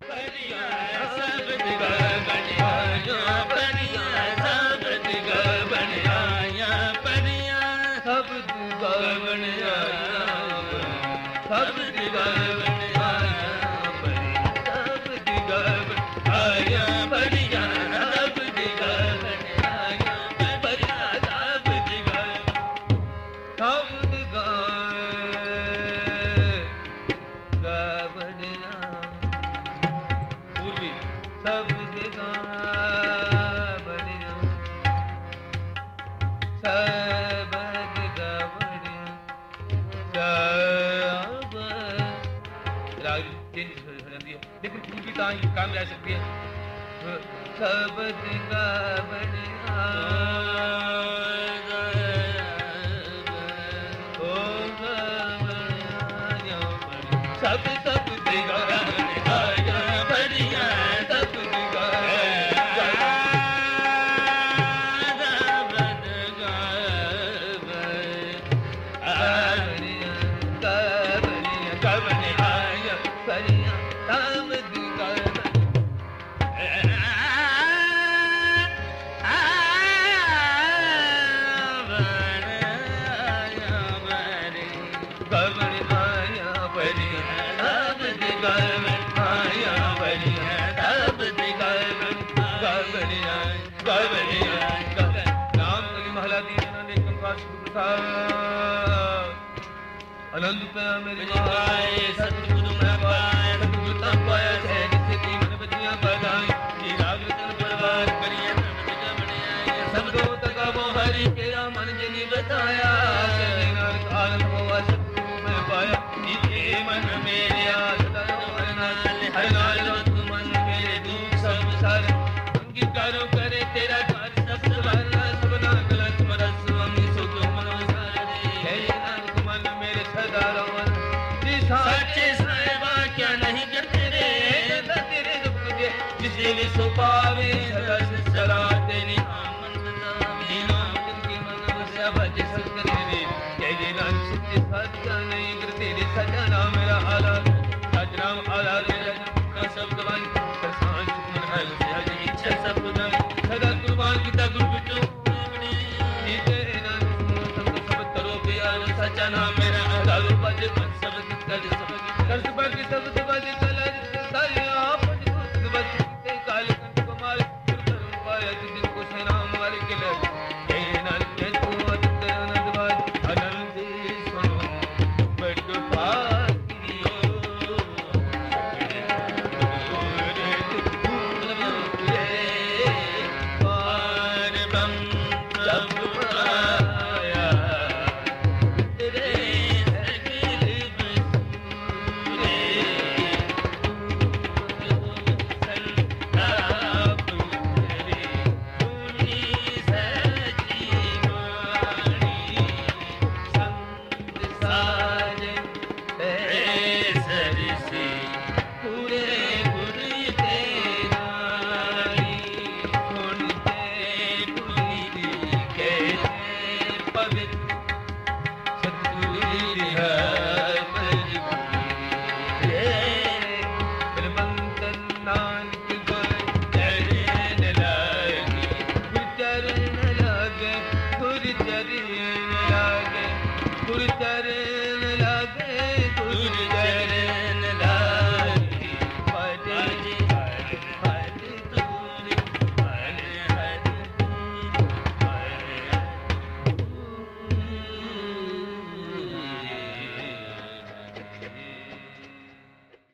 काम जा सकती है शब्द का बढ़िया सब सब दिगा बढ़िया सब आनंद पाया मेरे पाए सतगुरु मैं पाया सतगुरु तब पाया है जिससे की मन बजिया बधाई ये राग तन परवार करिए नमस्कार बनिया सब दो तक वो हरि तेरा मन जिनी बताया नानक आनंद हुआ सतगुरु मैं पाया ये मन मेरे सदा हर नाल मन मेरे दुख सब सारे अंगीकारो करे तेरा कार्य सब सवारना सबना गलत मरस स्वामी सुख मन सच्चे साहिबा क्या नहीं करते रे तेरे दुख के जिसे भी सो पावे रस चलाते नी आमन नामी नाम जिनके मन बसा भज सत रे जय जय नाम सच्चे सच्चा नहीं कर तेरे सजा नाम मेरा आला सज नाम आला रे का शब्द बन